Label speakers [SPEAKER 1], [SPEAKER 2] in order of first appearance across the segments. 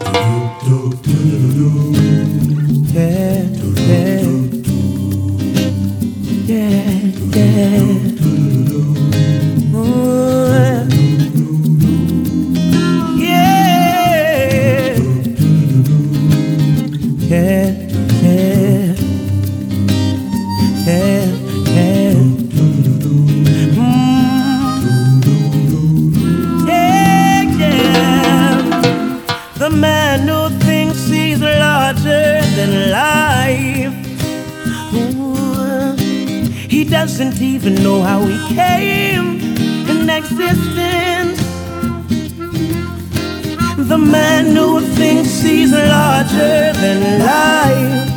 [SPEAKER 1] Yeah, yeah, yeah, yeah. Ooh, yeah, yeah, yeah, yeah, yeah. Yeah, yeah. The man who thinks he's larger than life. Ooh, he doesn't even know how he came in existence. The man who thinks he's larger than life.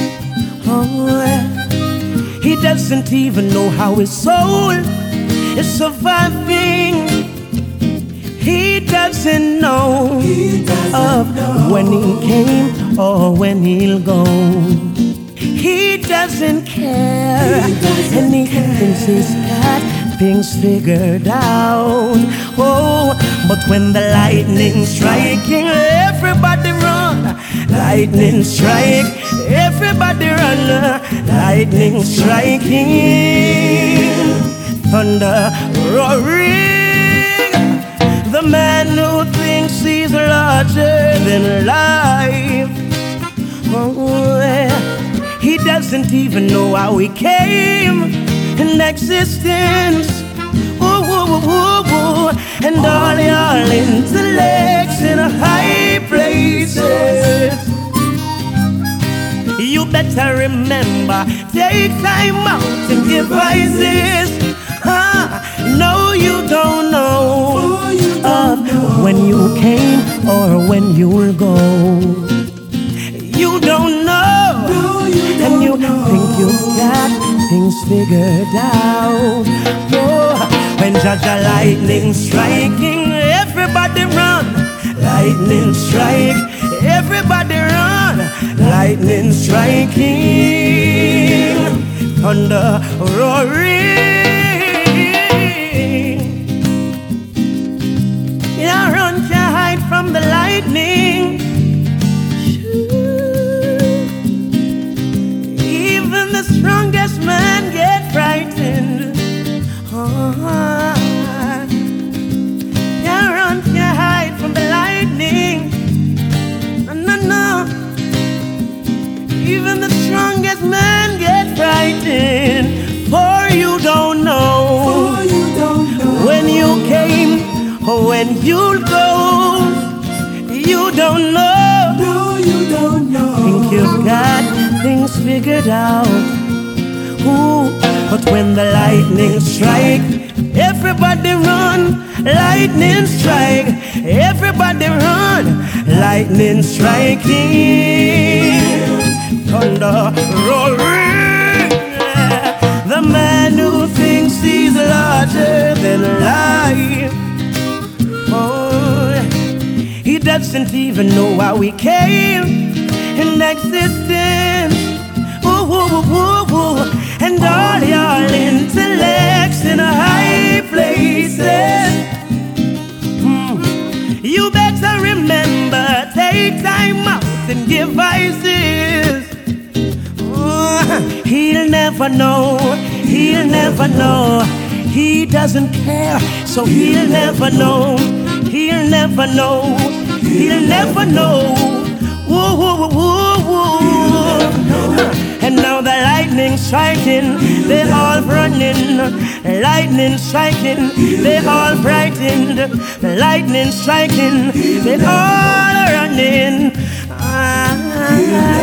[SPEAKER 1] Oh, he doesn't even know how his soul is surviving. He doesn't know of when he came or when he'll go. He doesn't care, and he thinks he's got things figured out. Oh, but when the lightning's striking, everybody run. Lightning strike, everybody run. Lightning striking, thunder roaring. The man who thinks he's larger than life. Oh, yeah. He doesn't even know how he came in existence. Ooh, ooh, ooh, ooh. And all your intellects in high places. You better remember, take time out and give voices. No, you don't know of when you came or when you'll go. You don't know, and you think you've got things figured out. Oh, when Judge a lightning striking, everybody run. Lightning strike, everybody run. Lightning striking, thunder roaring. Yeah, run, can't hide from the lightning. Even the strongest man get frightened. Yeah, run, can't hide from the lightning. No, no, no. Even the strongest man get frightened. For you don't know when you came or when you'll go. You don't know.
[SPEAKER 2] No, you don't know.
[SPEAKER 1] Think you've got things figured out. Ooh, but when the lightning strike, everybody run. Lightning strike, everybody run. Lightning striking, thunder roaring. The man who thinks he's larger than life. Oh, he doesn't even know how he came in existence. Ooh, ooh, ooh, ooh. And all your intellects in high places. You better remember, take time out and give voices. He'll never know, he'll never know. He doesn't care, so he'll never know. He'll never know, he'll never know. Woo, woo, woo, woo, woo. And now the lightning striking, they all running. Lightning striking, they all frightened. The lightning striking, they all running.